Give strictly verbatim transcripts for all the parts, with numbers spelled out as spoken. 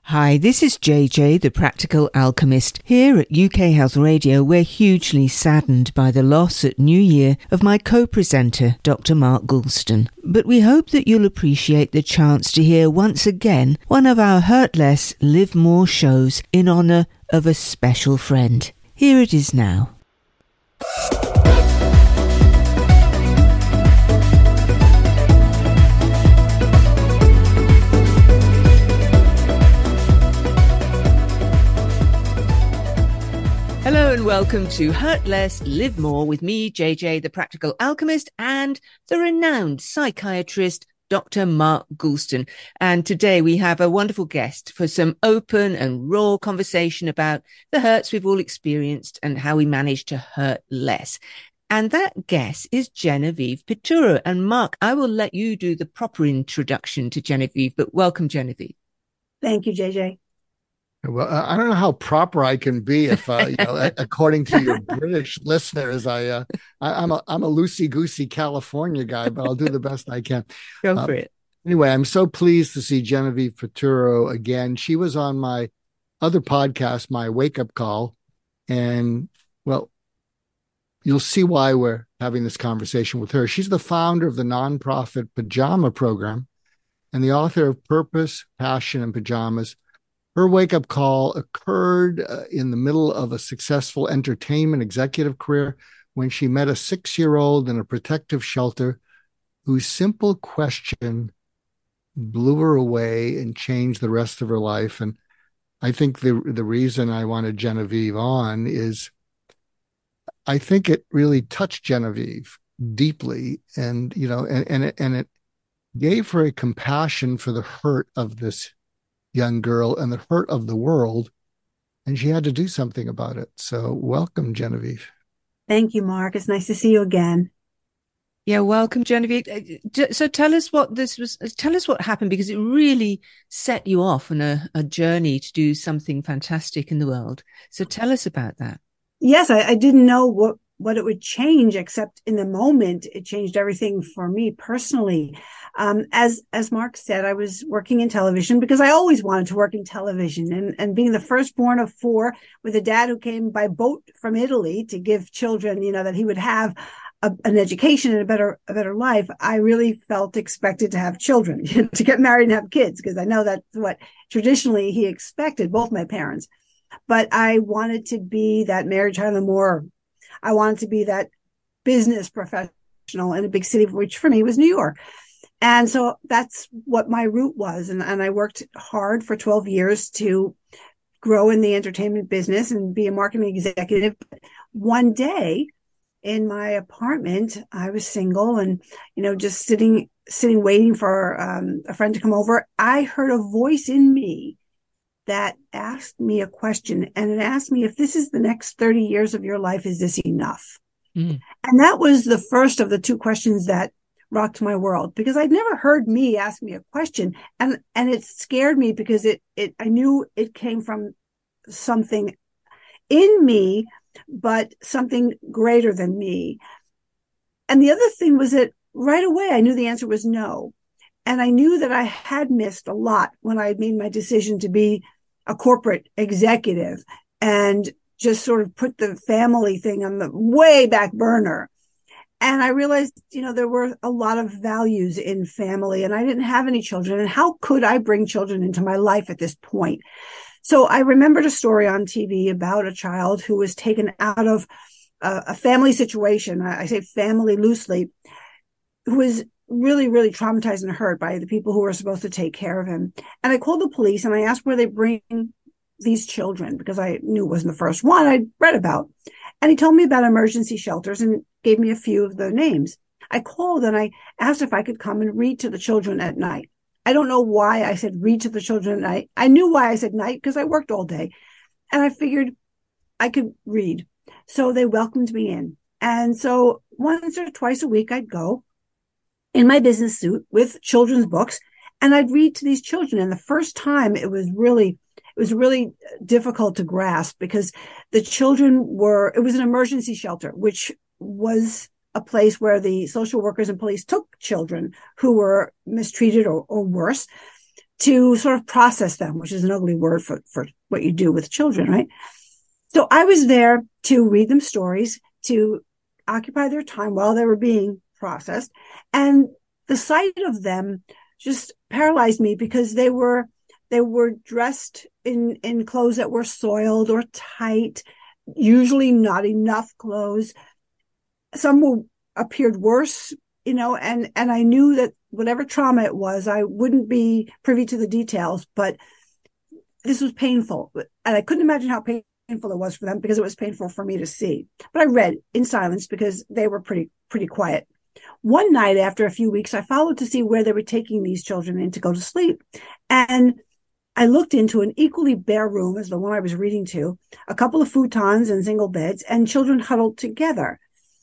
Hi, this is J J, the Practical Alchemist. Here at U K Health Radio, we're hugely saddened by the loss at New Year of my co-presenter, Doctor Mark Goulston. But we hope that you'll appreciate the chance to hear once again one of our Hurt Less, Live More shows in honour of a special friend. Here it is now. Hello and welcome to Hurt Less, Live More with me, J J, the Practical Alchemist, and the renowned psychiatrist, Doctor Mark Goulston. And today we have a wonderful guest for some open and raw conversation about the hurts we've all experienced and how we manage to hurt less. And that guest is Genevieve Piturro. And Mark, I will let you do the proper introduction to Genevieve, but welcome, Genevieve. Thank you, J J. Well, I don't know how proper I can be if, uh, you know, according to your British listeners, I, uh, I, I'm a I'm a loosey goosey California guy, but I'll do the best I can. Go uh, for it. Anyway, I'm so pleased to see Genevieve Piturro again. She was on my other podcast, My Wake Up Call, and well, you'll see why we're having this conversation with her. She's the founder of the nonprofit Pajama Program and the author of Purpose, Passion, and Pajamas. Her wake-up call occurred uh, in the middle of a successful entertainment executive career when she met a six-year-old in a protective shelter whose simple question blew her away and changed the rest of her life. And I think the the reason I wanted Genevieve on is I think it really touched Genevieve deeply, and you know, and and it, and it gave her a compassion for the hurt of this young girl and the hurt of the world, and she had to do something about it. So welcome, Genevieve. Thank you, Mark. It's nice to see you again. Yeah, welcome, Genevieve. So tell us what this was, tell us what happened, because it really set you off on a, a journey to do something fantastic in the world. So tell us about that. Yes, I, I didn't know what, what it would change, except in the moment, it changed everything for me personally. Um, as, as Mark said, I was working in television because I always wanted to work in television, and, and being the firstborn of four with a dad who came by boat from Italy to give children, you know, that he would have a, an education and a better, a better life. I really felt expected to have children, to get married and have kids, because I know that's what traditionally he expected, both my parents. But I wanted to be that Mary Tyler Moore. I wanted to be that business professional in a big city, which for me was New York. And so that's what my route was. And, and I worked hard for twelve years to grow in the entertainment business and be a marketing executive. One day in my apartment, I was single and, you know, just sitting, sitting, waiting for um, a friend to come over. I heard a voice in me that asked me a question, and it asked me, if this is the next thirty years of your life, is this enough? Mm. And that was the first of the two questions that rocked my world, because I'd never heard me ask me a question. And, and it scared me because it, it, I knew it came from something in me, but something greater than me. And the other thing was that right away, I knew the answer was no. And I knew that I had missed a lot when I had made my decision to be a corporate executive and just sort of put the family thing on the way back burner. And I realized, you know, there were a lot of values in family, and I didn't have any children. And how could I bring children into my life at this point? So I remembered a story on T V about a child who was taken out of a, a family situation. I, I say family loosely, who was really, really traumatized and hurt by the people who were supposed to take care of him. And I called the police and I asked where they bring these children, because I knew it wasn't the first one I'd read about. And he told me about emergency shelters and gave me a few of the names. I called and I asked if I could come and read to the children at night. I don't know why I said read to the children at night. I knew why I said night, because I worked all day. And I figured I could read. So they welcomed me in. And so once or twice a week, I'd go in my business suit with children's books, and I'd read to these children. And the first time it was really, it was really difficult to grasp, because the children were, it was an emergency shelter, which was a place where the social workers and police took children who were mistreated or, or worse to sort of process them, which is an ugly word for, for what you do with children, right? So I was there to read them stories, to occupy their time while they were being processed. And the sight of them just paralyzed me because they were they were dressed in, in clothes that were soiled or tight, usually not enough clothes. Some were, appeared worse, you know, and, and I knew that whatever trauma it was, I wouldn't be privy to the details, but this was painful. And I couldn't imagine how painful it was for them because it was painful for me to see. But I read in silence because they were pretty, pretty quiet. One night after a few weeks, I followed to see where they were taking these children in to go to sleep. And I looked into an equally bare room as the one I was reading to, a couple of futons and single beds, and children huddled together.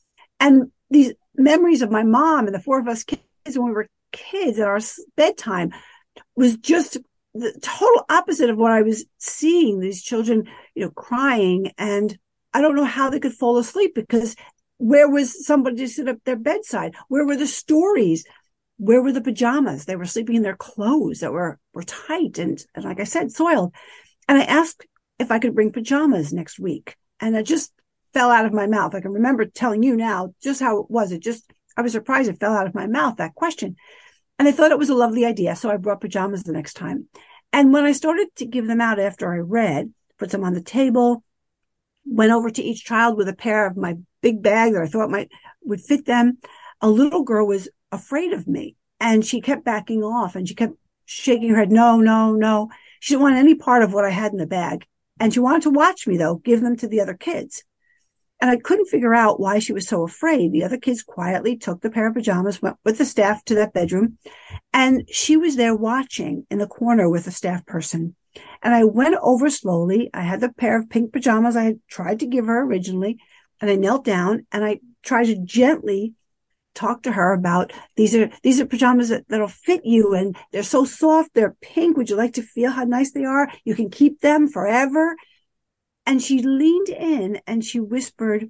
And these memories of my mom and the four of us kids when we were kids at our bedtime was just the total opposite of what I was seeing. These children, you know, crying, and I don't know how they could fall asleep because where was somebody to sit at their bedside? Where were the stories? Where were the pajamas? They were sleeping in their clothes that were, were tight and, and, like I said, soiled. And I asked if I could bring pajamas next week. And it just fell out of my mouth. I can remember telling you now just how it was. It just, I was surprised it fell out of my mouth, that question. And I thought it was a lovely idea. So I brought pajamas the next time. And when I started to give them out after I read, put them on the table, went over to each child with a pair of my big bag that I thought might would fit them, a little girl was afraid of me and she kept backing off and she kept shaking her head. No, no, no. She didn't want any part of what I had in the bag. And she wanted to watch me though, give them to the other kids. And I couldn't figure out why she was so afraid. The other kids quietly took the pair of pajamas, went with the staff to that bedroom, and she was there watching in the corner with the staff person. And I went over slowly. I had the pair of pink pajamas I had tried to give her originally, and I knelt down and I tried to gently talk to her about these are these are pajamas that, that'll fit you, and they're so soft, they're pink. Would you like to feel how nice they are? You can keep them forever. And she leaned in and she whispered,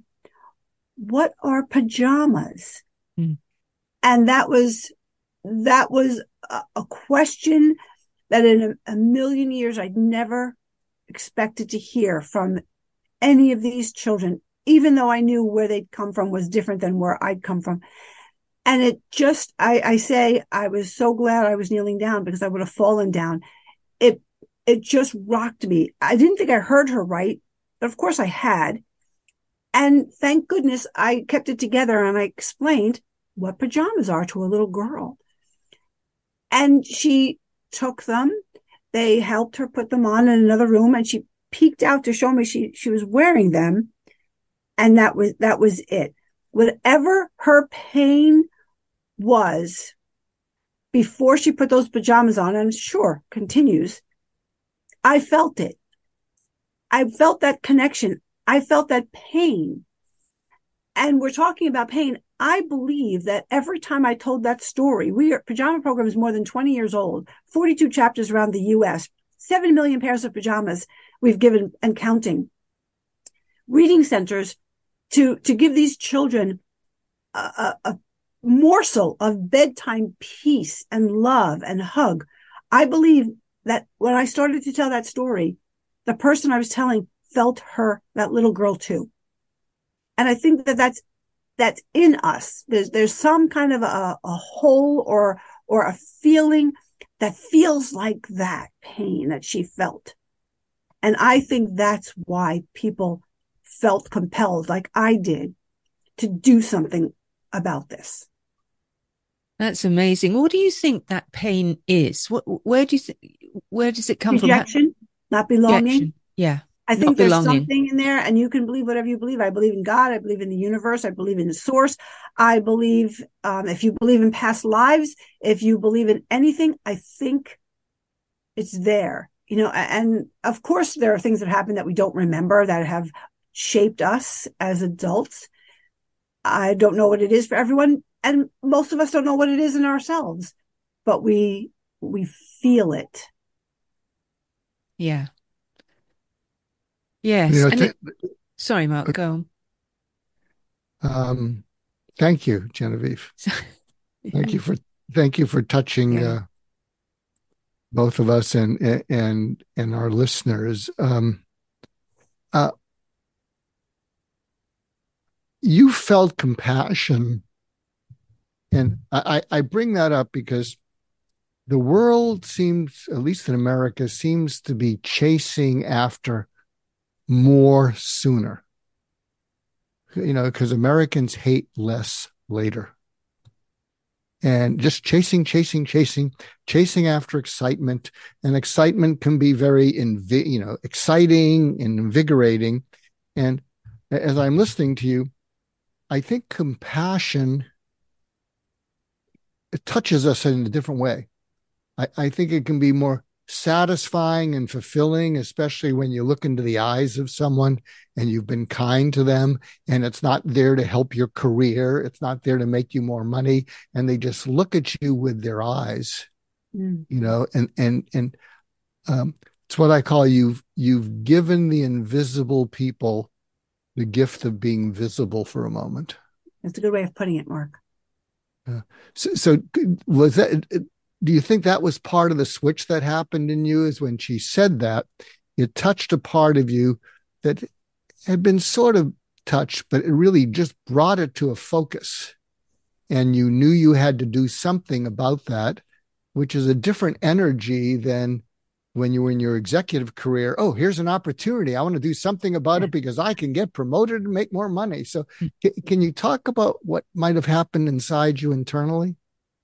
"What are pajamas?" Mm. And that was, that was a, a question that in a, a million years I'd never expected to hear from any of these children, even though I knew where they'd come from was different than where I'd come from. And it just, I, I say, I was so glad I was kneeling down because I would have fallen down. It, it just rocked me. I didn't think I heard her right, but of course I had. And thank goodness I kept it together and I explained what pajamas are to a little girl. And she took them. They helped her put them on in another room and she peeked out to show me she, she was wearing them. And that was, that was it. Whatever her pain was before she put those pajamas on, and sure, continues, I felt it. I felt that connection. I felt that pain. And we're talking about pain. I believe that every time I told that story, we are, Pajama Program is more than twenty years old, forty-two chapters around the U S, seven million pairs of pajamas we've given and counting. Reading centers to, to give these children a, a, a morsel of bedtime peace and love and hug. I believe that when I started to tell that story, the person I was telling felt her, that little girl too. And I think that that's, that's in us. There's, there's some kind of a, a hole or, or a feeling that feels like that pain that she felt. And I think that's why people felt compelled, like I did, to do something about this. That's amazing. What do you think that pain is? What, where do you think, where does it come Rejection, from? not belonging. Rejection. Yeah. I think there's something in there, and you can believe whatever you believe. I believe in God. I believe in the universe. I believe in the source. I believe, um, if you believe in past lives, if you believe in anything, I think it's there, you know, and of course there are things that happen that we don't remember that have shaped us as adults. I don't know what it is for everyone. And most of us don't know what it is in ourselves, but we, we feel it. Yeah. Yes. You know, and t- it, sorry, Mark, go on. Um, thank you, Genevieve. Thank you for, thank you for touching, yeah. uh, both of us and and and our listeners. Um, uh, you felt compassion, and I, I bring that up because the world seems, at least in America, seems to be chasing after more sooner. You know, because Americans hate less later. And just chasing, chasing, chasing, chasing after excitement. And excitement can be very, invi- you know, exciting and invigorating. And as I'm listening to you, I think compassion, it touches us in a different way. I, I think it can be more satisfying and fulfilling, especially when you look into the eyes of someone and you've been kind to them, and it's not there to help your career. It's not there to make you more money. And they just look at you with their eyes, mm. you know, and, and, and, um, it's what I call you've, you've given the invisible people the gift of being visible for a moment. That's a good way of putting it, Mark. Uh, so, so was that, do you think that was part of the switch that happened in you? Is when she said that, it touched a part of you that had been sort of touched, but it really just brought it to a focus. And you knew you had to do something about that, which is a different energy than when you were in your executive career. Oh, here's an opportunity. I want to do something about it because I can get promoted and make more money. So can you talk about what might have happened inside you internally?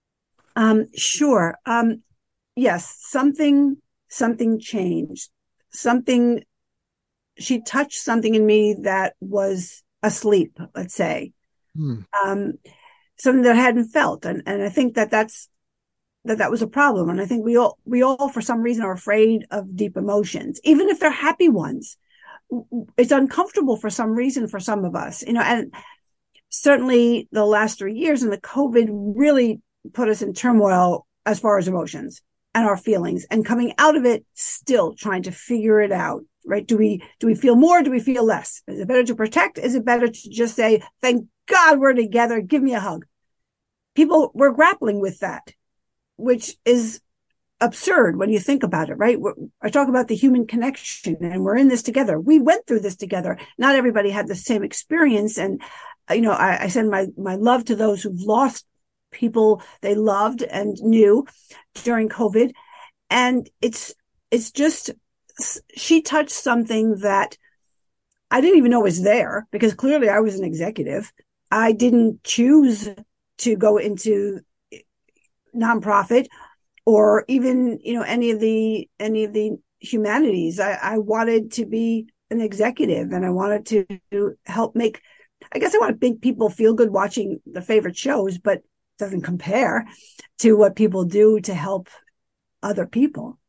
Um, sure. Um, yes, something, something changed. Something, she touched something in me that was asleep, let's say. Hmm. Um, something that I hadn't felt. And, and I think that that's, that that was a problem. And I think we all, we all, for some reason, are afraid of deep emotions, even if they're happy ones. It's uncomfortable for some reason for some of us, you know, and certainly the last three years and the COVID really put us in turmoil as far as emotions and our feelings, and coming out of it, still trying to figure it out, right? Do we, do we feel more? Do we feel less? Is it better to protect? Is it better to just say, thank God we're together. Give me a hug. People were grappling with that, which is absurd when you think about it, right? We're, I talk about the human connection, and we're in this together. We went through this together. Not everybody had the same experience. And, you know, I, I send my, my love to those who've lost people they loved and knew during COVID. And it's, it's just, she touched something that I didn't even know was there, because clearly I was an executive. I didn't choose to go into nonprofit or even, you know, any of the, any of the humanities. I, I wanted to be an executive, and I wanted to, to help make, I guess I want to make people feel good watching the favorite shows, but doesn't compare to what people do to help other people.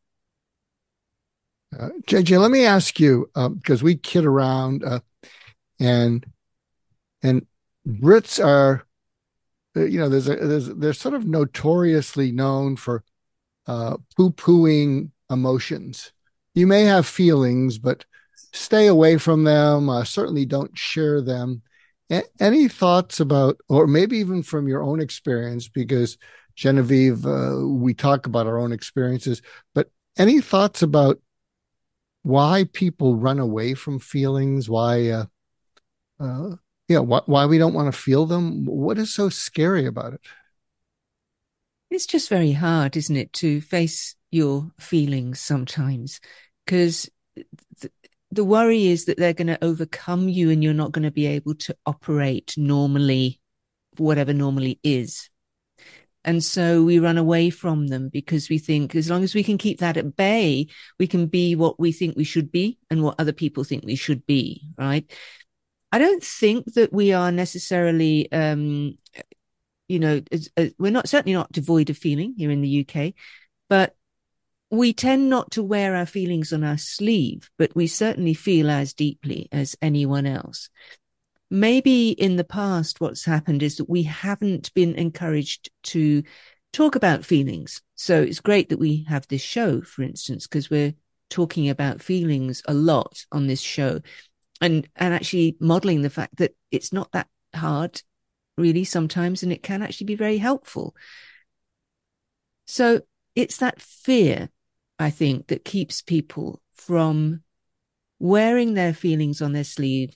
Uh, J J, let me ask you, because um, we kid around, uh, and and Brits are, you know, there's a, there's they're sort of notoriously known for uh, poo-pooing emotions. You may have feelings, but stay away from them. Uh, certainly don't share them. Any thoughts about, or maybe even from your own experience, because Genevieve, uh, we talk about our own experiences, but any thoughts about why people run away from feelings? Why, uh, uh, yeah, why, why we don't want to feel them? What is so scary about it? It's just very hard, isn't it, to face your feelings sometimes, because th- the worry is that they're going to overcome you and you're not going to be able to operate normally, whatever normally is. And so we run away from them because we think as long as we can keep that at bay, we can be what we think we should be and what other people think we should be, right? I don't think that we are necessarily, um, you know, as, as, we're not certainly not devoid of feeling here in the U K, but we tend not to wear our feelings on our sleeve, but we certainly feel as deeply as anyone else. Maybe in the past, what's happened is that we haven't been encouraged to talk about feelings. So it's great that we have this show, for instance, because we're talking about feelings a lot on this show, and, and actually modeling the fact that it's not that hard really sometimes, and it can actually be very helpful. So it's that fear, I think, that keeps people from wearing their feelings on their sleeve,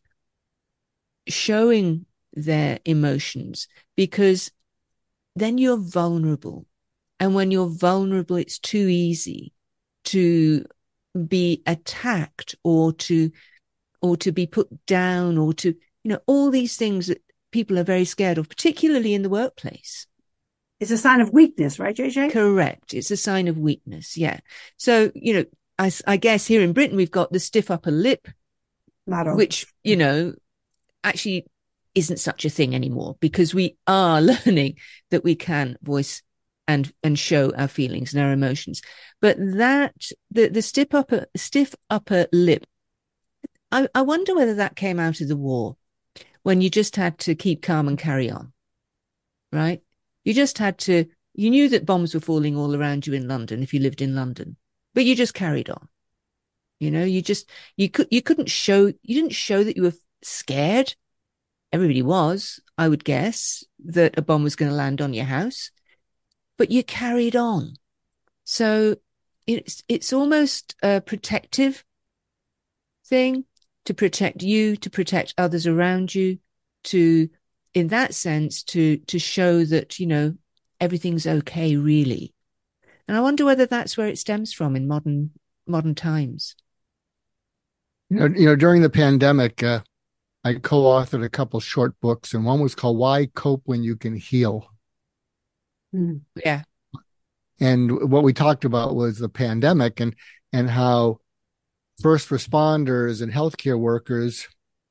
showing their emotions, because then you're vulnerable. And when you're vulnerable, it's too easy to be attacked or to or to be put down, or to, you know, all these things that people are very scared of, particularly in the workplace. It's a sign of weakness, right, J J? Correct. It's a sign of weakness. Yeah. So, you know, I, I guess here in Britain, we've got the stiff upper lip, Motto. which, you know, actually isn't such a thing anymore, because we are learning that we can voice and and show our feelings and our emotions. But that, the, the stiff upper, stiff upper lip, I, I wonder whether that came out of the war, when you just had to keep calm and carry on, right? You just had to, you knew that bombs were falling all around you in London if you lived in London, but you just carried on. You know, you just, you could, you couldn't show, you didn't show that you were scared. Everybody was, I would guess, that a bomb was going to land on your house, but you carried on. So it's, it's almost a protective thing, to protect you, to protect others around you, to, in that sense, to, to show that, you know, everything's okay, really. And I wonder whether that's where it stems from in modern, modern times. You know, you know, during the pandemic, uh, I co-authored a couple short books, and one was called Why Cope When You Can Heal. Mm, yeah. And what we talked about was the pandemic, and, and how first responders and healthcare workers,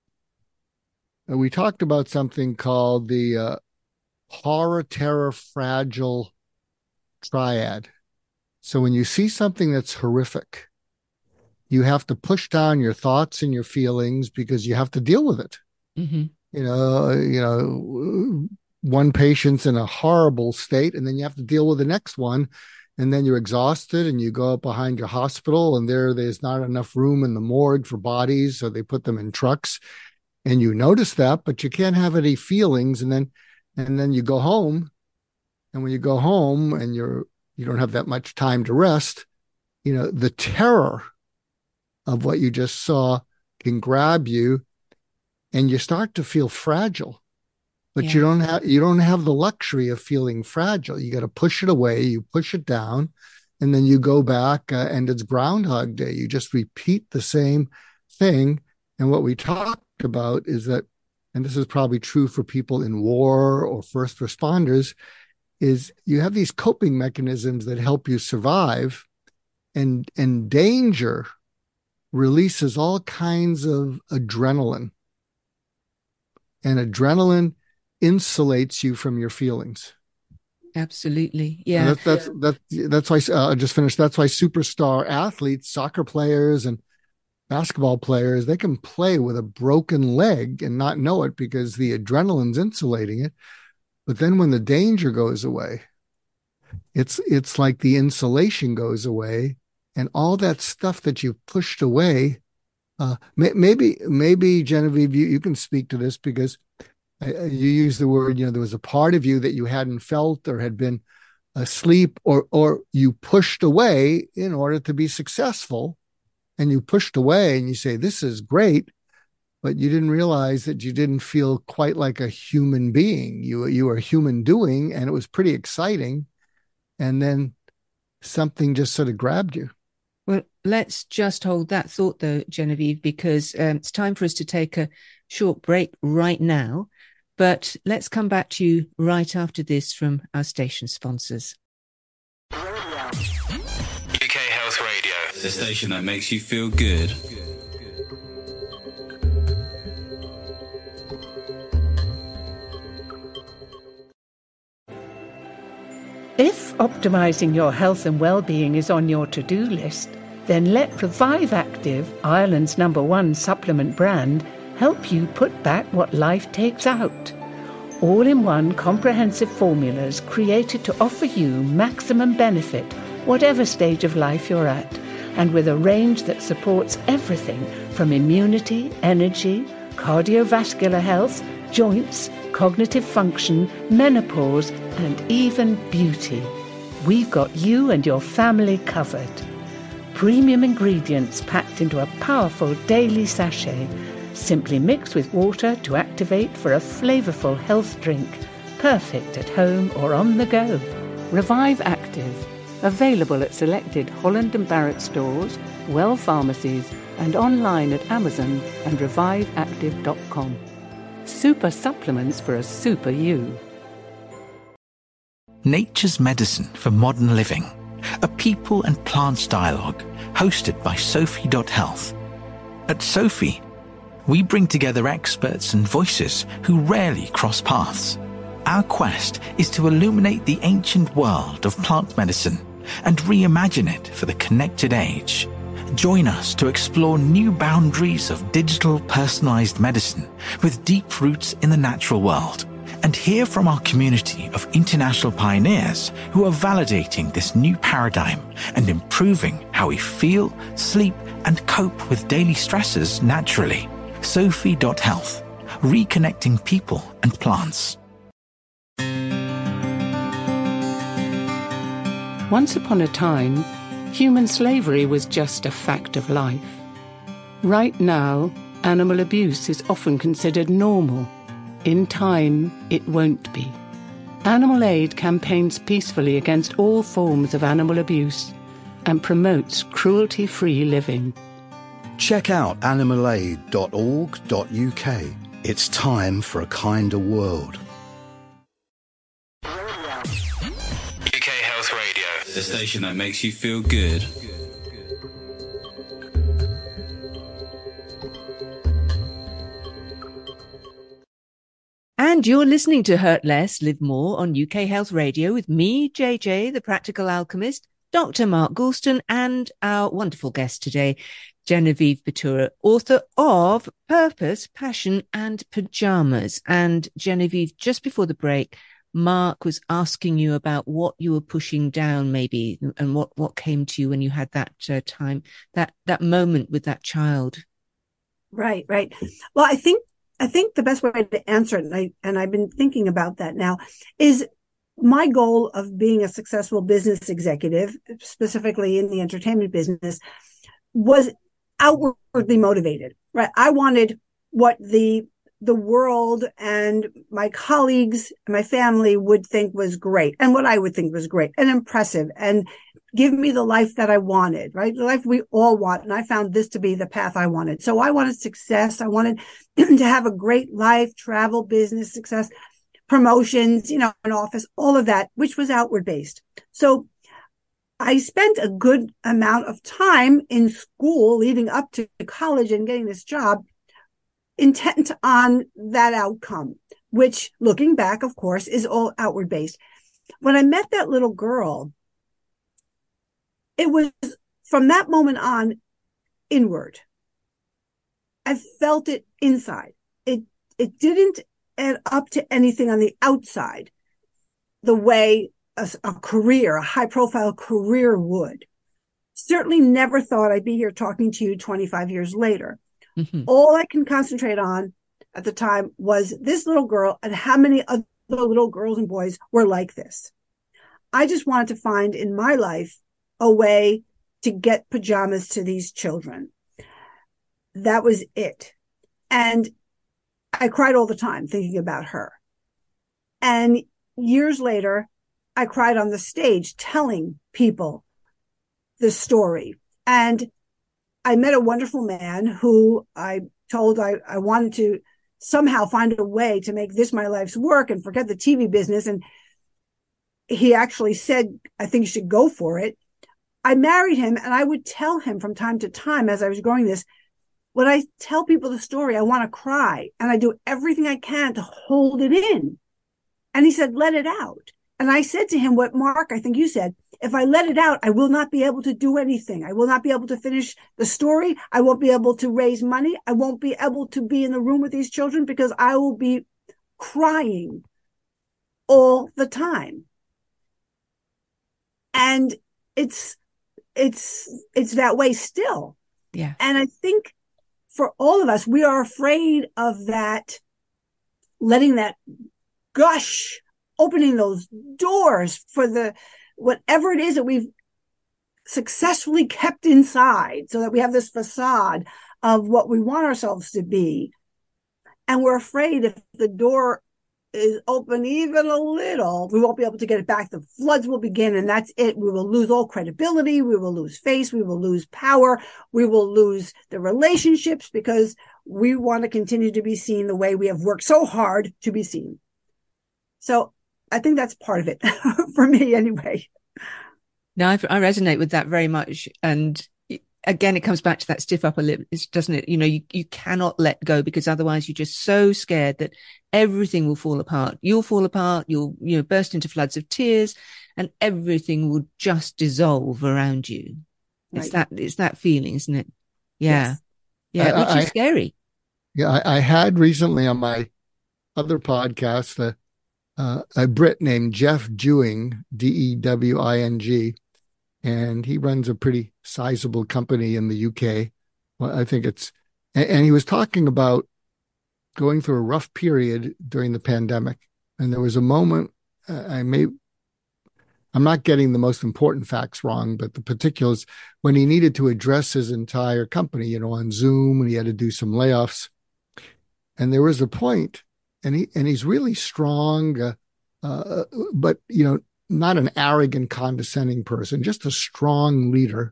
we talked about something called the uh, horror, terror, fragile triad. So when you see something that's horrific, you have to push down your thoughts and your feelings, because you have to deal with it. Mm-hmm. You know, you know, one patient's in a horrible state, and then you have to deal with the next one. And then you're exhausted, and you go up behind your hospital, and there, there's not enough room in the morgue for bodies. So they put them in trucks, and you notice that, but you can't have any feelings. And then, and then you go home, and when you go home and you're, you don't have that much time to rest, you know, the terror of what you just saw can grab you, and you start to feel fragile. But yeah. you don't have you don't have the luxury of feeling fragile. You got to push it away. You push it down, and then you go back, uh, and it's Groundhog Day. You just repeat the same thing. And what we talked about is that, and this is probably true for people in war or first responders, is you have these coping mechanisms that help you survive, and and danger releases all kinds of adrenaline, and adrenaline insulates you from your feelings. Absolutely. Yeah. That, that's, that's, that's why, uh, I just finished. That's why superstar athletes, soccer players and basketball players, they can play with a broken leg and not know it, because the adrenaline's insulating it. But then when the danger goes away, it's, it's like the insulation goes away, and all that stuff that you've pushed away, uh, may, maybe, maybe Genevieve, you, you can speak to this, because you use the word, you know, there was a part of you that you hadn't felt or had been asleep, or or you pushed away in order to be successful, and you pushed away and you say, this is great, but you didn't realize that you didn't feel quite like a human being. You, you were human doing, and it was pretty exciting. And then something just sort of grabbed you. Well, let's just hold that thought, though, Genevieve, because um, it's time for us to take a short break right now. But let's come back to you right after this from our station sponsors. U K Health Radio, the station that makes you feel good. If optimizing your health and well-being is on your to-do list, then let Revive Active, Ireland's number one supplement brand, help you put back what life takes out. All-in-one comprehensive formulas created to offer you maximum benefit, whatever stage of life you're at, and with a range that supports everything from immunity, energy, cardiovascular health, joints, cognitive function, menopause, and even beauty. we've got you and your family covered. Premium ingredients packed into a powerful daily sachet. Simply mix with water to activate for a flavourful health drink. Perfect at home or on the go. Revive Active. Available at selected Holland and Barrett stores, Well pharmacies, and online at Amazon and revive active dot com. Super supplements for a super you. Nature's Medicine for Modern Living, a people and plants dialogue hosted by Sophie Health. At Sophie, we bring together experts and voices who rarely cross paths. Our quest is to illuminate the ancient world of plant medicine and reimagine it for the connected age. Join us to explore new boundaries of digital personalized medicine with deep roots in the natural world, and hear from our community of international pioneers who are validating this new paradigm and improving how we feel, sleep, and cope with daily stresses naturally. Sophie Health, reconnecting people and plants. Once upon a time, human slavery was just a fact of life. Right now, animal abuse is often considered normal. In time, it won't be. Animal Aid campaigns peacefully against all forms of animal abuse and promotes cruelty-free living. Check out animal aid dot org dot U K. It's time for a kinder world. U K Health Radio, the station that makes you feel good. And you're listening to Hurt Less, Live More on U K Health Radio with me, J J, the Practical Alchemist, Doctor Mark Goulston, and our wonderful guest today, Genevieve Batura, author of Purpose, Passion and Pajamas. And Genevieve, just before the break, Mark was asking you about what you were pushing down maybe and what, what came to you when you had that uh, time, that, that moment with that child. Right, right. Well, I think I think the best way to answer it, and, I, and I've been thinking about that now, is my goal of being a successful business executive, specifically in the entertainment business, was outwardly motivated, right? I wanted what the the world and my colleagues and my family would think was great, and what I would think was great and impressive, and give me the life that I wanted, right? The life we all want. And I found this to be the path I wanted. So I wanted success. I wanted to have a great life, travel, business, success, promotions, you know, an office, all of that, which was outward based. So I spent a good amount of time in school leading up to college and getting this job intent on that outcome, which looking back, of course, is all outward based. When I met that little girl, it was from that moment on inward. I felt it inside. It, it didn't add up to anything on the outside the way a, a career, a high profile career would. Certainly never thought I'd be here talking to you twenty-five years later. Mm-hmm. All I can concentrate on at the time was this little girl and how many other little girls and boys were like this. I just wanted to find in my life a way to get pajamas to these children. That was it. And I cried all the time thinking about her. And years later, I cried on the stage telling people the story. And I met a wonderful man who I told I, I wanted to somehow find a way to make this my life's work and forget the T V business. And he actually said, I think you should go for it. I married him, and I would tell him from time to time as I was growing this, when I tell people the story, I want to cry, and I do everything I can to hold it in. And he said, let it out. And I said to him what, Mark, I think you said, if I let it out, I will not be able to do anything. I will not be able to finish the story. I won't be able to raise money. I won't be able to be in the room with these children because I will be crying all the time. And it's, it's, it's that way still. Yeah. And I think for all of us, we are afraid of that, letting that gush, opening those doors for the, whatever it is that we've successfully kept inside so that we have this facade of what we want ourselves to be. And we're afraid if the door is open even a little, we won't be able to get it back. The floods will begin, and that's it. We will lose all credibility. We will lose face. We will lose power. We will lose the relationships because we want to continue to be seen the way we have worked so hard to be seen. So I think that's part of it for me anyway. No, I, I resonate with that very much. And again, it comes back to that stiff upper lip, doesn't it? You know, you, you cannot let go because otherwise you're just so scared that everything will fall apart. You'll fall apart. You'll, you know, burst into floods of tears and everything will just dissolve around you. Right. It's that, it's that feeling, isn't it? Yeah. Yes. Yeah. I, which is I, scary. Yeah. I, I had recently on my other podcast, uh, uh, a Brit named Jeff Dewing, D E W I N G. And he runs a pretty sizable company in the U K. Well, I think it's, and, and he was talking about going through a rough period during the pandemic. And there was a moment, uh, I may, I'm not getting the most important facts wrong, but the particulars, when he needed to address his entire company, you know, on Zoom, and he had to do some layoffs. And there was a point, and he, and he's really strong, uh, uh, but, you know, not an arrogant, condescending person, just a strong leader.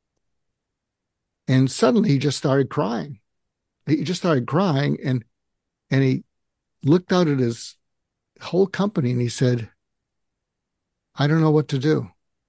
And suddenly he just started crying. He just started crying and, and he looked out at his whole company and he said, I don't know what to do.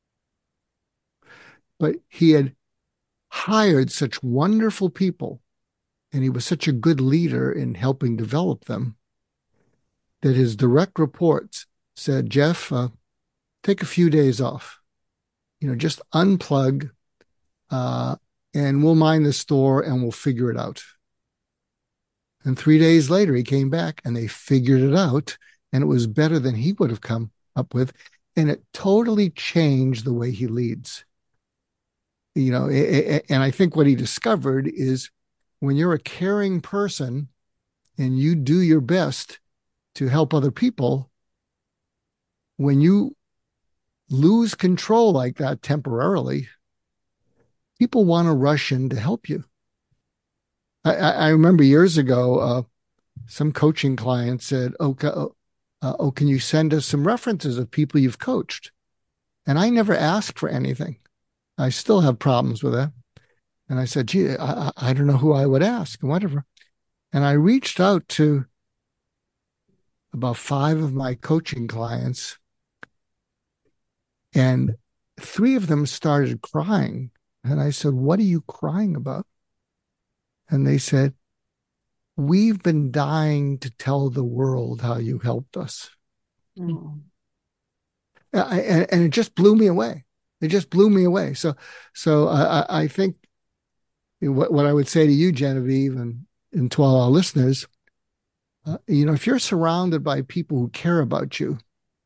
But he had hired such wonderful people and he was such a good leader in helping develop them that his direct reports said, Jeff, uh, take a few days off, you know, just unplug, uh, and we'll mind the store and we'll figure it out. And three days later, he came back and they figured it out and it was better than he would have come up with. And it totally changed the way he leads. You know, and I think what he discovered is when you're a caring person and you do your best to help other people, when you lose control like that temporarily, people want to rush in to help you. I, I remember years ago, uh, some coaching client said, oh, uh, oh, can you send us some references of people you've coached? And I never asked for anything. I still have problems with that. And I said, gee, I, I don't know who I would ask and whatever. And I reached out to about five of my coaching clients, and three of them started crying. And I said, what are you crying about? And they said, we've been dying to tell the world how you helped us. Mm. I, and, and it just blew me away. It just blew me away. So, so I, I think what, what I would say to you, Genevieve, and, and to all our listeners, uh, you know, if you're surrounded by people who care about you,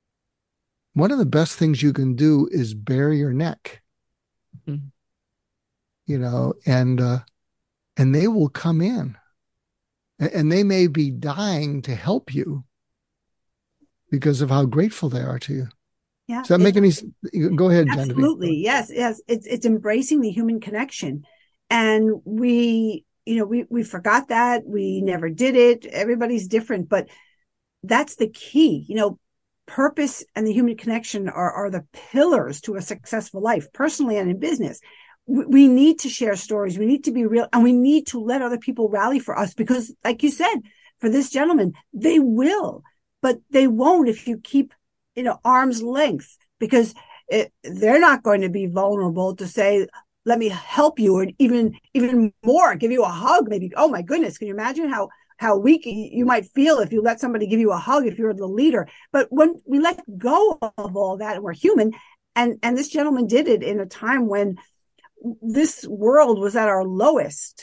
one of the best things you can do is bare your neck, mm-hmm. you know, and, uh, and they will come in and, and they may be dying to help you because of how grateful they are to you. Yeah. Does that make any sense? Go ahead, Genevieve. Absolutely. Yes. Yes. It's, it's embracing the human connection. And we, you know, we, we forgot that. We never did it. Everybody's different, but that's the key. You know, purpose and the human connection are, are the pillars to a successful life, personally and in business. We, we need to share stories. We need to be real, and we need to let other people rally for us because, like you said, for this gentleman, they will, but they won't if you keep, you know, arm's length, because it, they're not going to be vulnerable to say, let me help you, or even, even more, give you a hug. Maybe, oh my goodness, can you imagine how, how weak you might feel if you let somebody give you a hug, if you're the leader. But when we let go of all that and we're human, and, and this gentleman did it in a time when this world was at our lowest,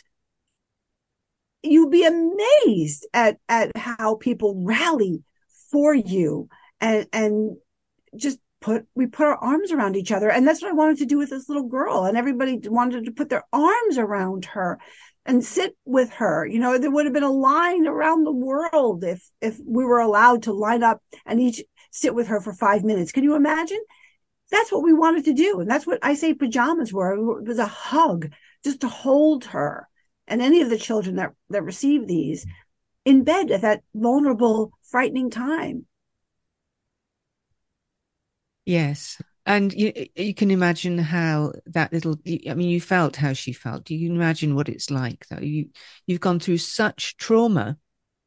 you'd be amazed at, at how people rally for you and, and just put, we put our arms around each other. And that's what I wanted to do with this little girl. And everybody wanted to put their arms around her and sit with her. You know, there would have been a line around the world if, if we were allowed to line up and each sit with her for five minutes. Can you imagine? that's what we wanted to do. And that's what I say pajamas were. It was a hug, just to hold her and any of the children that, that receive these in bed at that vulnerable, frightening time. Yes. And you, you can imagine how that little, I mean, you felt how she felt. You can imagine what it's like, though. You, you've gone through such trauma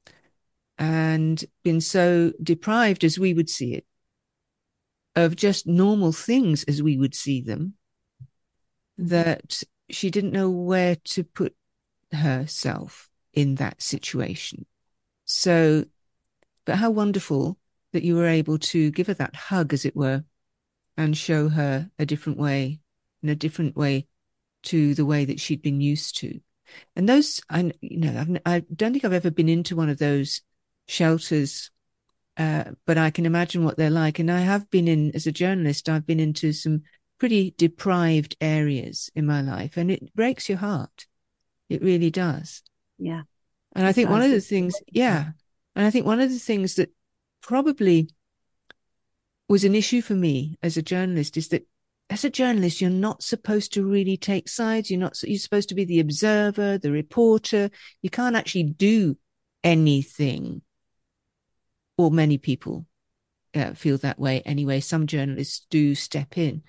and been so deprived, as we would see it, of just normal things as we would see them, that she didn't know where to put herself in that situation. So, but how wonderful that you were able to give her that hug, as it were, and show her a different way, in a different way to the way that she'd been used to. And those, I, you know, I've, I don't think I've ever been into one of those shelters, uh, but I can imagine what they're like. And I have been in, as a journalist, I've been into some pretty deprived areas in my life, and it breaks your heart. It really does. Yeah. And I think does. one of the things, yeah, and I think one of the things that probably was an issue for me as a journalist is that as a journalist, you're not supposed to really take sides. You're not, you're supposed to be the observer, the reporter. You can't actually do anything. Or many people uh, feel that way anyway. Some journalists do step in.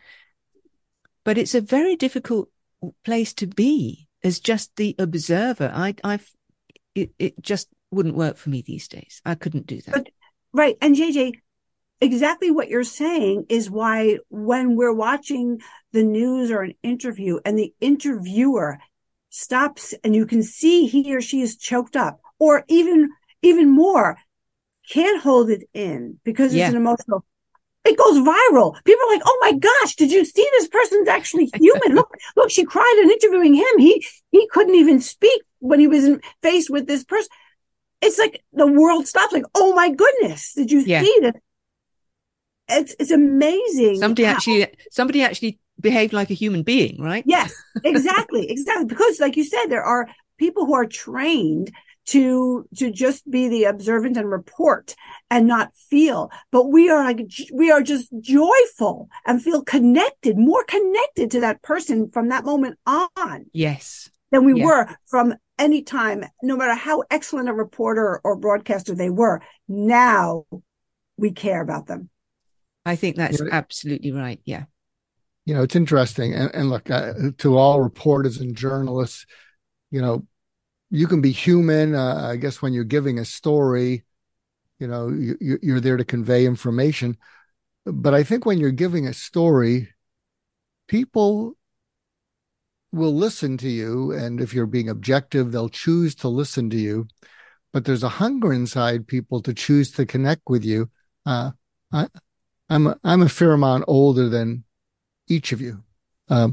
But it's a very difficult place to be as just the observer. I, I've, it, it just wouldn't work for me these days. I couldn't do that. But, right. And J J, exactly what you're saying is why when we're watching the news or an interview and the interviewer stops and you can see he or she is choked up, or even, even more, can't hold it in because it's yeah. an emotional, it goes viral. People are like, oh my gosh, did you see this person's actually human? Look, look, she cried in interviewing him. He, he couldn't even speak when he was in, faced with this person. It's like the world stops, like, oh my goodness, did you yeah. see that? It's, it's amazing. Somebody how, actually, somebody actually behaved like a human being, right? Yes, exactly. exactly. Because like you said, there are people who are trained to, to just be the observant and report and not feel, but we are like, we are just joyful and feel connected, more connected to that person from that moment on. Yes. Than we yeah. were from any time, no matter how excellent a reporter or broadcaster they were. Now we care about them. I think that's yeah. absolutely right. Yeah. You know, it's interesting. And, and look, uh, to all reporters and journalists, you know, you can be human. Uh, I guess when you're giving a story, you know, you, you're there to convey information. But I think when you're giving a story, people will listen to you. And if you're being objective, they'll choose to listen to you. But there's a hunger inside people to choose to connect with you. Uh, I, I'm a, I'm a fair amount older than each of you, um,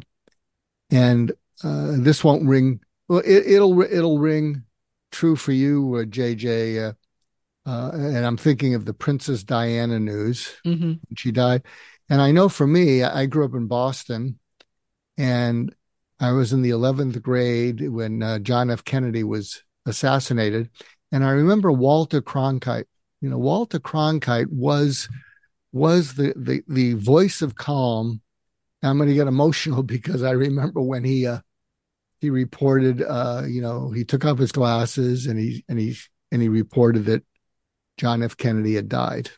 and uh, this won't ring. Well, it, it'll it'll ring true for you, uh, J J. Uh, uh, and I'm thinking of the Princess Diana news mm-hmm. when she died. And I know for me, I grew up in Boston, and I was in the eleventh grade when uh, John F. Kennedy was assassinated. And I remember Walter Cronkite. You know, Walter Cronkite was was the the the voice of calm. I'm going to get emotional because I remember when he uh, he reported, uh, you know, he took off his glasses and he and he and he reported that John F. Kennedy had died.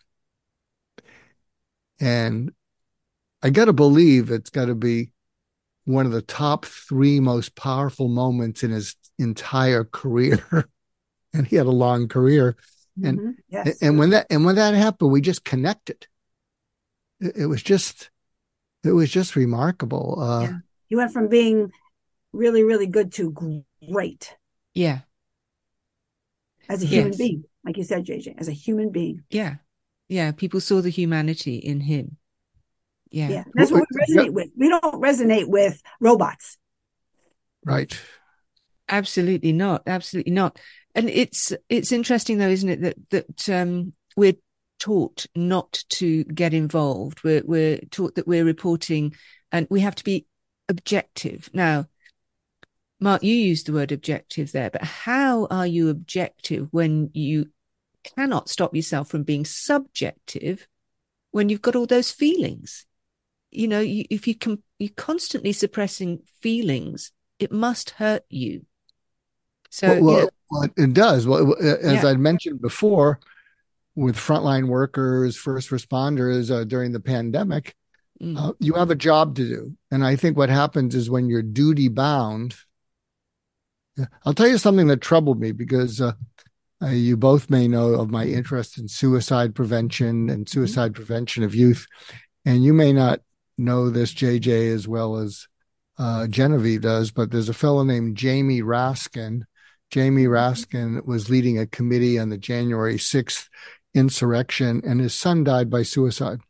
And I got to believe it's got to be one of the top three most powerful moments in his entire career. And he had a long career. And mm-hmm. yes. and when that and when that happened, we just connected. It, it was just it was just remarkable. Uh, yeah. You went from being really, really good to great. Yeah. As a human yes. being, like you said, J J, as a human being. Yeah. Yeah. People saw the humanity in him. Yeah. Yeah. That's what we resonate with. We don't resonate with robots. Right. Absolutely not. Absolutely not. And it's it's interesting though, isn't it, that that um, we're taught not to get involved. We're we're taught that we're reporting, and we have to be objective. Now, Mark, you used the word objective there, but how are you objective when you cannot stop yourself from being subjective when you've got all those feelings? you know, you, if you can, you're constantly suppressing feelings, it must hurt you. So, well, well, you know, well it does. Well, as yeah. I mentioned before, with frontline workers, first responders uh, during the pandemic, mm. uh, you have a job to do. And I think what happens is when you're duty bound, I'll tell you something that troubled me because uh, uh, you both may know of my interest in suicide prevention and suicide mm-hmm. prevention of youth. And you may not know this, J J, as well as uh, Genevieve does, but there's a fellow named Jamie Raskin. Jamie Raskin was leading a committee on the January sixth insurrection, and his son died by suicide.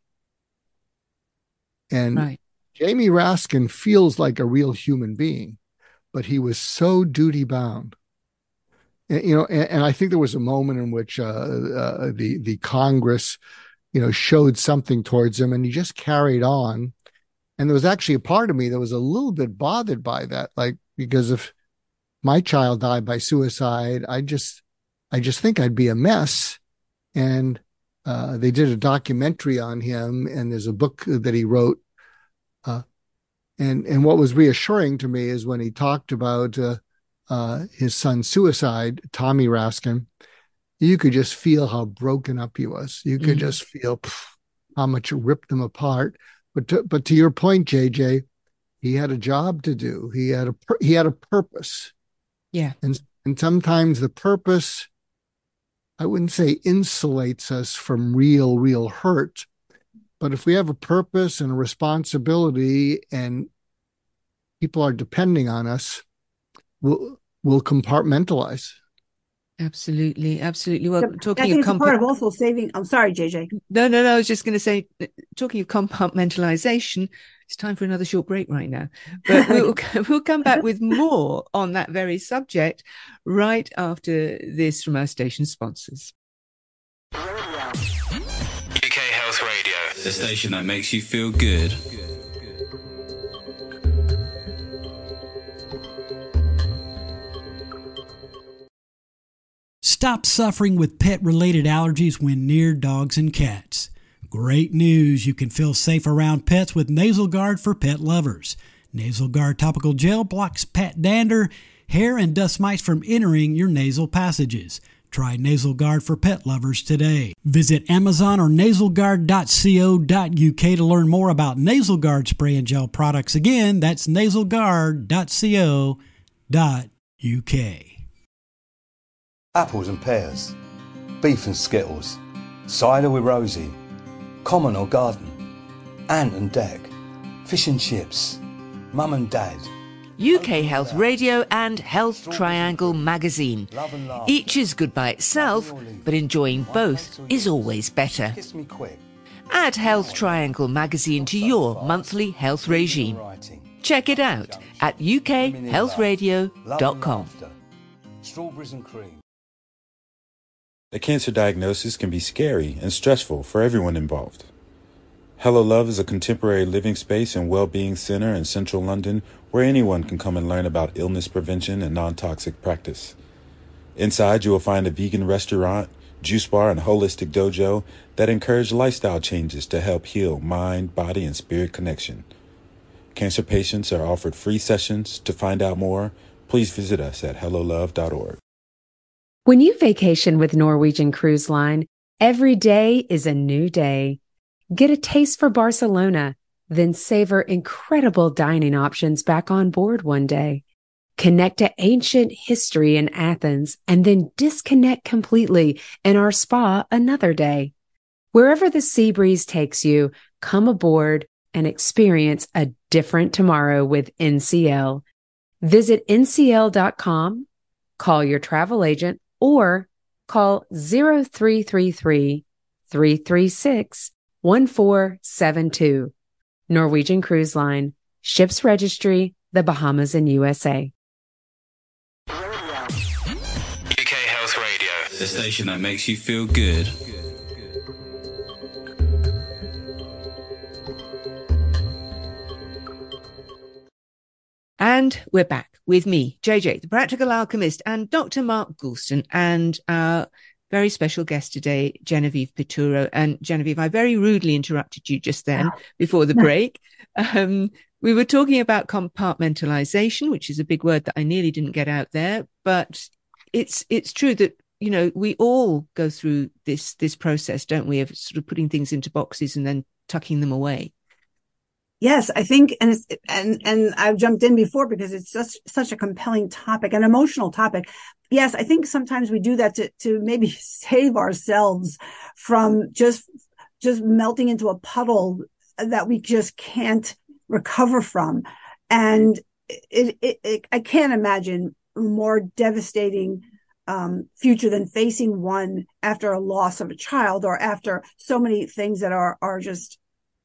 And right. Jamie Raskin feels like a real human being, but he was so duty bound. And, you know, and, and I think there was a moment in which uh, uh, the the Congress, you know, showed something towards him, and he just carried on. And there was actually a part of me that was a little bit bothered by that, like, because if my child died by suicide, I just, I just think I'd be a mess. And uh, they did a documentary on him, and there's a book that he wrote. Uh, and and what was reassuring to me is when he talked about uh, uh, his son's suicide, Tommy Raskin, you could just feel how broken up he was. You could mm-hmm. just feel pff, how much it ripped him apart. But to, but to your point, J J, he had a job to do. He had a he had a purpose. Yeah, and and sometimes the purpose, I wouldn't say insulates us from real, real hurt. But if we have a purpose and a responsibility and people are depending on us, we'll, we'll compartmentalize. Absolutely. Absolutely. Well, so, talking I think of it's comp- part of also saving. I'm sorry, J J. No, no, no. I was just going to say, talking of compartmentalization, it's time for another short break right now. But we'll, we'll come back with more on that very subject right after this from our station sponsors. U K Health Radio, the station that makes you feel good. Stop suffering with pet-related allergies when near dogs and cats. Great news! You can feel safe around pets with Nasal Guard for pet lovers. Nasal Guard topical gel blocks pet dander, hair, and dust mites from entering your nasal passages. Try Nasal Guard for pet lovers today. Visit Amazon or nasal guard dot co dot u k to learn more about Nasal Guard spray and gel products. Again, that's nasal guard dot co dot u k. Apples and pears, beef and skittles, cider with Rosie, common or garden, ant and deck, fish and chips, mum and dad. U K Health Radio and Health Triangle magazine. Each is good by itself, but enjoying both is always better. Add Health Triangle magazine to your monthly health regime. Check it out at u k health radio dot com. Strawberries and cream. A cancer diagnosis can be scary and stressful for everyone involved. Hello Love is a contemporary living space and well-being center in central London where anyone can come and learn about illness prevention and non-toxic practice. Inside, you will find a vegan restaurant, juice bar, and holistic dojo that encourage lifestyle changes to help heal mind, body, and spirit connection. Cancer patients are offered free sessions. To find out more, please visit us at hello love dot org. When you vacation with Norwegian Cruise Line, every day is a new day. Get a taste for Barcelona, then savor incredible dining options back on board one day. Connect to ancient history in Athens, and then disconnect completely in our spa another day. Wherever the sea breeze takes you, come aboard and experience a different tomorrow with N C L. Visit N C L dot com, call your travel agent, or call zero three three three, three three six, one four seven two. Norwegian Cruise Line, Ships Registry, the Bahamas and U S A. U K Health Radio, the station that makes you feel good. And we're back with me, J J, the Practical Alchemist, and Doctor Mark Goulston, and our very special guest today, Genevieve Piturro. And Genevieve, I very rudely interrupted you just then before the break. Um, we were talking about compartmentalization, which is a big word that I nearly didn't get out there, but it's it's true that, you know, we all go through this this process, don't we, of sort of putting things into boxes and then tucking them away. Yes, I think, and it's, and, and I've jumped in before because it's such, such a compelling topic, an emotional topic. Yes, I think sometimes we do that to, to maybe save ourselves from just, just melting into a puddle that we just can't recover from. And it, it, it I can't imagine a more devastating um, future than facing one after a loss of a child or after so many things that are, are just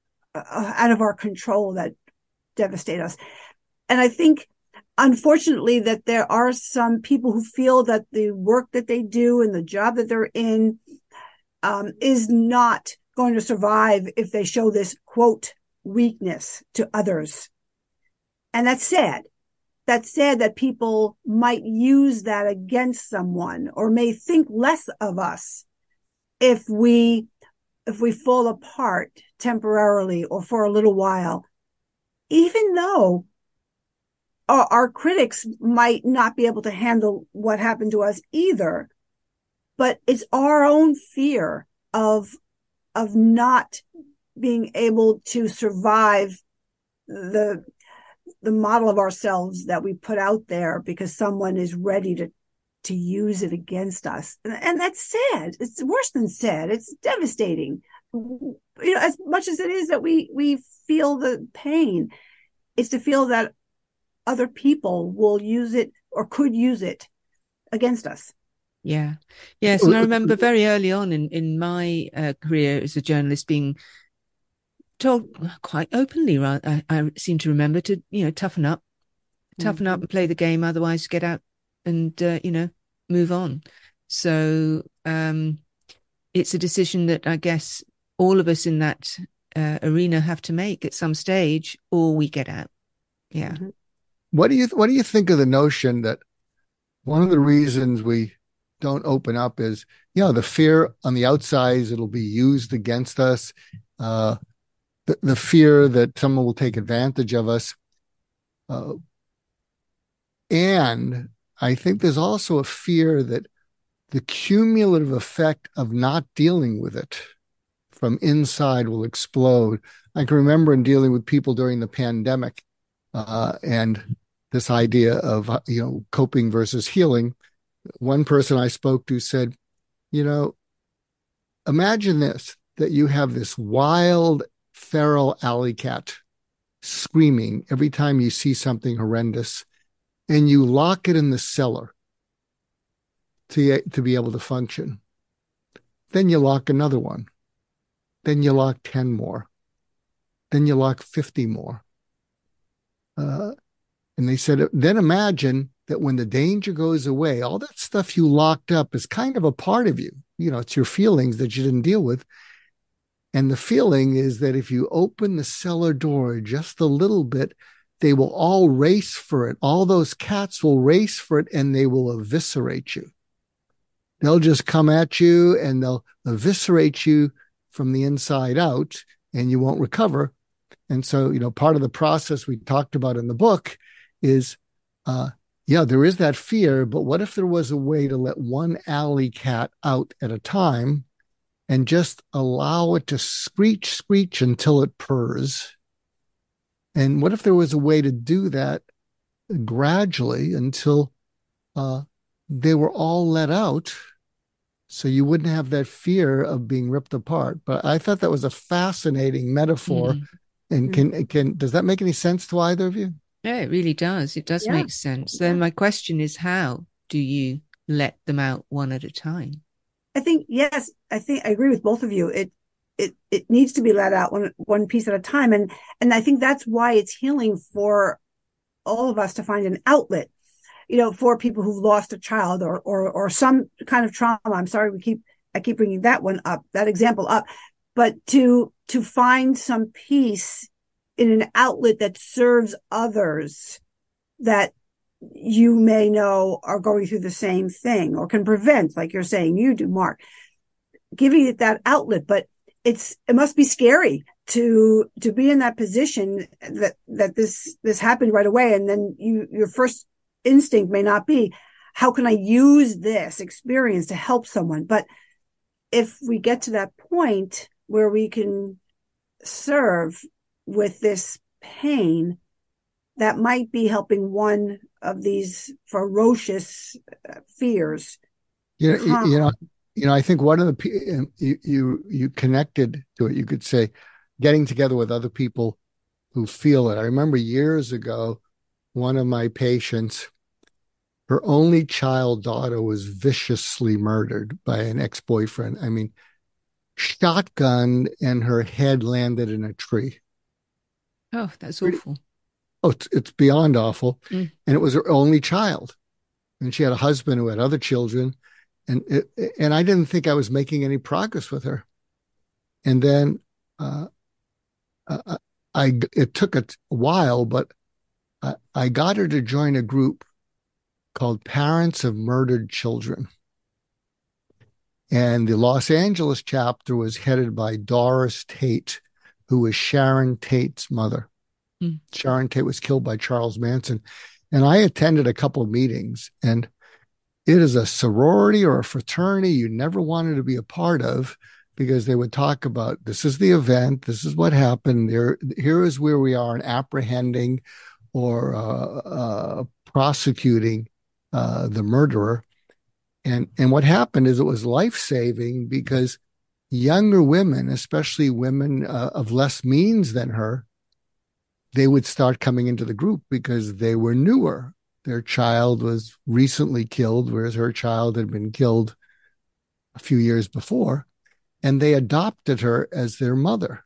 out of our control that devastate us. And I think, unfortunately, that there are some people who feel that the work that they do and the job that they're in um, is not going to survive if they show this, quote, weakness to others. And that's sad. That's sad that people might use that against someone or may think less of us if we if we fall apart temporarily or for a little while, even though our, our critics might not be able to handle what happened to us either. But it's our own fear of, of not being able to survive the, the model of ourselves that we put out there because someone is ready to to use it against us. And that's sad. It's worse than sad. It's devastating. You know, as much as it is that we, we feel the pain, it's to feel that other people will use it or could use it against us. Yeah. Yes. And I remember very early on in, in my uh, career as a journalist being told quite openly, right? I, I seem to remember to, you know, toughen up, toughen mm-hmm. up and play the game. Otherwise get out and, uh, you know, move on. So um, it's a decision that I guess all of us in that uh, arena have to make at some stage, or we get out. Yeah. Mm-hmm. What do you What do you think of the notion that one of the reasons we don't open up is, you know, the fear on the outside is it'll be used against us, uh, the, the fear that someone will take advantage of us, uh, and I think there's also a fear that the cumulative effect of not dealing with it from inside will explode. I can remember in dealing with people during the pandemic uh, and this idea of, you know, coping versus healing. One person I spoke to said, you know, imagine this, that you have this wild feral alley cat screaming every time you see something horrendous, and you lock it in the cellar to, to be able to function. Then you lock another one. Then you lock ten more. Then you lock fifty more. Uh, and they said, then imagine that when the danger goes away, all that stuff you locked up is kind of a part of you. You know, it's your feelings that you didn't deal with. And the feeling is that if you open the cellar door just a little bit, they will all race for it. All those cats will race for it and they will eviscerate you. They'll just come at you and they'll eviscerate you from the inside out and you won't recover. And so, you know, part of the process we talked about in the book is, uh, yeah, there is that fear, but what if there was a way to let one alley cat out at a time and just allow it to screech, screech until it purrs? And what if there was a way to do that gradually until uh, they were all let out, so you wouldn't have that fear of being ripped apart? But I thought that was a fascinating metaphor. Mm-hmm. And can can does that make any sense to either of you? Yeah, it really does. It does yeah. make sense. Then my question is, how do you let them out one at a time? I think, yes, I think I agree with both of you. It It it needs to be let out one one piece at a time, and and I think that's why it's healing for all of us to find an outlet, you know, for people who've lost a child or or or some kind of trauma. I'm sorry, we keep I keep bringing that one up, that example up, but to to find some peace in an outlet that serves others, that you may know are going through the same thing or can prevent, like you're saying you do, Mark, giving it that outlet. But it's, it must be scary to, to be in that position that, that this, this happened right away. And then you, your first instinct may not be, how can I use this experience to help someone? But if we get to that point where we can serve with this pain, that might be helping one of these ferocious fears. You know, you know, you know, I think one of the, you, you, you connected to it, you could say, getting together with other people who feel it. I remember years ago, one of my patients, her only child daughter was viciously murdered by an ex-boyfriend. I mean, shotgunned, and her head landed in a tree. Oh, that's awful. Oh, it's, it's beyond awful. Mm. And it was her only child. And she had a husband who had other children. And it, and I didn't think I was making any progress with her. And then uh, I, I it took a while, but I, I got her to join a group called Parents of Murdered Children. And the Los Angeles chapter was headed by Doris Tate, who was Sharon Tate's mother. Mm. Sharon Tate was killed by Charles Manson. And I attended a couple of meetings, and it is a sorority or a fraternity you never wanted to be a part of, because they would talk about, this is the event, this is what happened, there, here is where we are in apprehending or uh, uh, prosecuting uh, the murderer. And and what happened is it was life-saving, because younger women, especially women uh, of less means than her, they would start coming into the group because they were newer. Their child was recently killed, whereas her child had been killed a few years before, and they adopted her as their mother.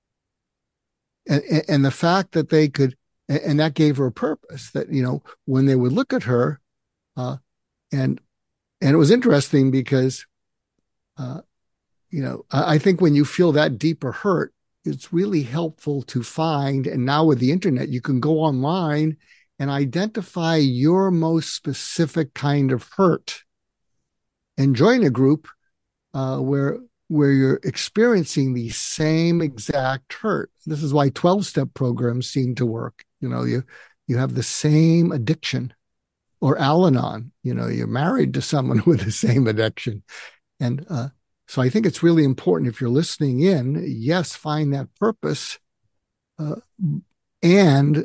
And, and the fact that they could, and that gave her a purpose, that, you know, when they would look at her, uh, and And it was interesting because, uh, you know, I, I think when you feel that deeper hurt, it's really helpful to find, and now with the internet, you can go online and identify your most specific kind of hurt and join a group uh, where where you're experiencing the same exact hurt. This is why twelve-step programs seem to work. You know, you you have the same addiction. Or Al-Anon, you know, you're married to someone with the same addiction. And uh, so I think it's really important, if you're listening in, yes, find that purpose uh, and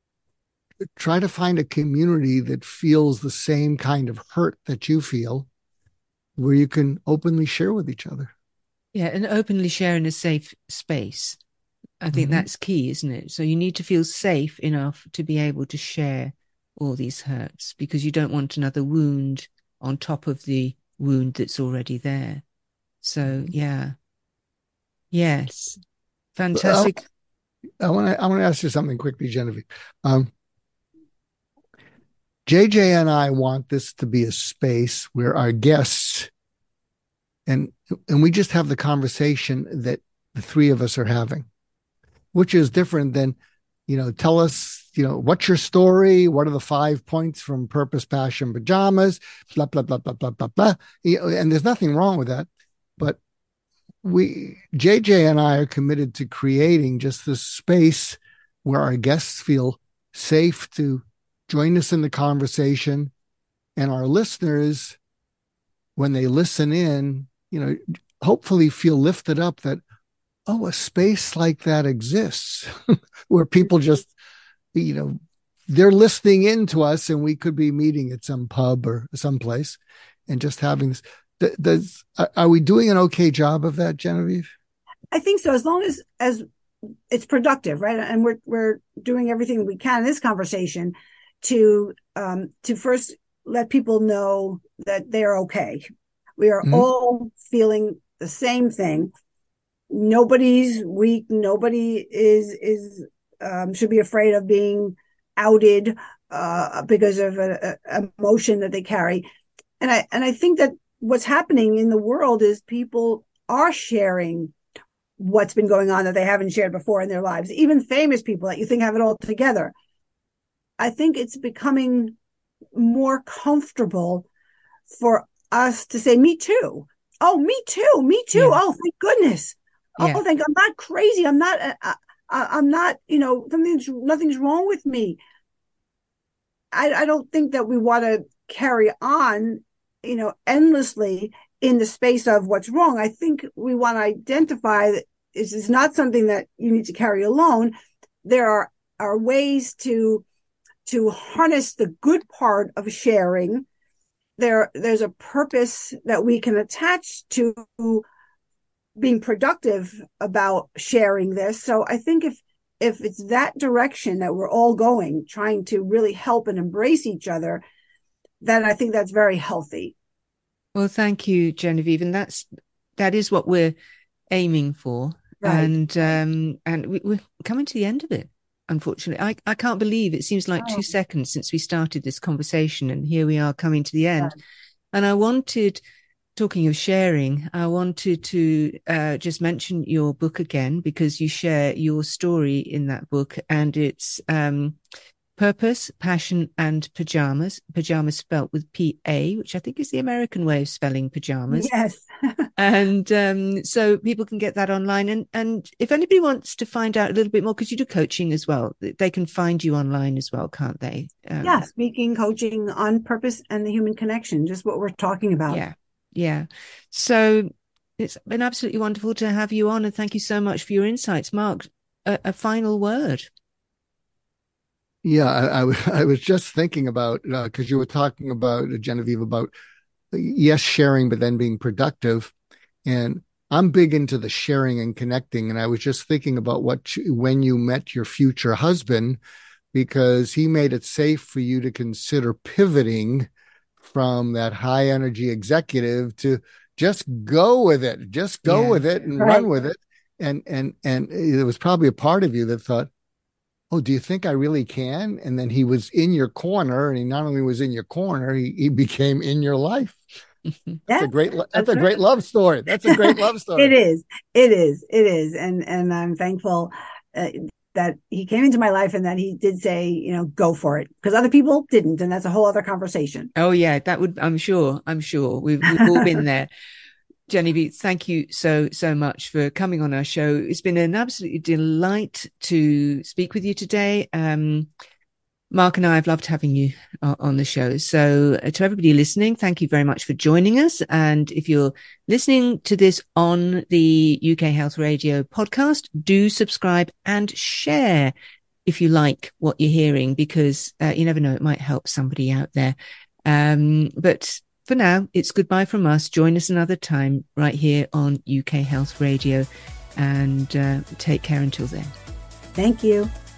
try to find a community that feels the same kind of hurt that you feel, where you can openly share with each other. Yeah, and openly share in a safe space. I think mm-hmm. that's key, isn't it? So you need to feel safe enough to be able to share all these hurts, because you don't want another wound on top of the wound that's already there. So yeah, yes, fantastic. I want to I want to ask you something quickly, Genevieve. Um, J J and I want this to be a space where our guests and and we just have the conversation that the three of us are having, which is different than, you know, tell us, you know, what's your story? What are the five points from Purpose, Passion, Pajamas? Blah, blah, blah, blah, blah, blah, blah. And there's nothing wrong with that. But we, J J and I are committed to creating just this space where our guests feel safe to join us in the conversation. And our listeners, when they listen in, you know, hopefully feel lifted up that, oh, a space like that exists where people just, you know, they're listening in to us, and we could be meeting at some pub or someplace and just having this. Does, are we doing an okay job of that, Genevieve? I think so, as long as as it's productive, right? And we're we're doing everything we can in this conversation to um, to first let people know that they're okay. We are mm-hmm. all feeling the same thing. Nobody's weak. Nobody is is um, should be afraid of being outed uh, because of an emotion that they carry. And I and I think that what's happening in the world is people are sharing what's been going on that they haven't shared before in their lives. Even famous people that you think have it all together. I think it's becoming more comfortable for us to say, me too. Oh, me too. Me too. Yeah. Oh, thank goodness. Yeah. Oh, thank God. I'm not crazy. I'm not, uh, I, I'm not, you know, something's, nothing's wrong with me. I, I don't think that we want to carry on, you know, endlessly in the space of what's wrong. I think we want to identify that this is not something that you need to carry alone. There are, are ways to, to harness the good part of sharing. There, there's a purpose that we can attach to being productive about sharing this. So I think if, if it's that direction that we're all going, trying to really help and embrace each other, then I think that's very healthy. Well, thank you, Genevieve. And that's, that is what we're aiming for. Right. And, um, and we, we're coming to the end of it. Unfortunately, I, I can't believe it seems like oh. two seconds since we started this conversation, and here we are coming to the end. Yeah. And I wanted, talking of sharing, I wanted to uh, just mention your book again, because you share your story in that book, and it's um, Purpose, Passion and Pajamas, pajamas spelt with P A, which I think is the American way of spelling pajamas. Yes. And um, so people can get that online. And, and if anybody wants to find out a little bit more, because you do coaching as well, they can find you online as well, can't they? Um, yeah, speaking, coaching on purpose and the human connection, just what we're talking about. Yeah, yeah. So it's been absolutely wonderful to have you on, and thank you so much for your insights. Mark, a, a final word. Yeah, I, I, I was just thinking about, because uh, you were talking about, uh, Genevieve, about, uh, yes, sharing, but then being productive. And I'm big into the sharing and connecting. And I was just thinking about what, you, when you met your future husband, because he made it safe for you to consider pivoting from that high energy executive to just go with it, just go yeah. with it and right. run with it. And, and, and it was probably a part of you that thought, oh, do you think I really can? And then he was in your corner, and he not only was in your corner, he, he became in your life. That's yeah, a great, that's, that's a great right. love story. That's a great love story. It is, it is, it is. And, and I'm thankful uh, that he came into my life and that he did say, you know, go for it, because other people didn't. And that's a whole other conversation. Oh yeah, that would, I'm sure, I'm sure we've, we've all been there. Genevieve, thank you so, so much for coming on our show. It's been an absolute delight to speak with you today. Um, Mark and I have loved having you uh, on the show. So uh, to everybody listening, thank you very much for joining us. And if you're listening to this on the U K Health Radio podcast, do subscribe and share if you like what you're hearing, because uh, you never know, it might help somebody out there. Um, but for now, it's goodbye from us. Join us another time right here on U K Health Radio, and uh, take care until then. Thank you.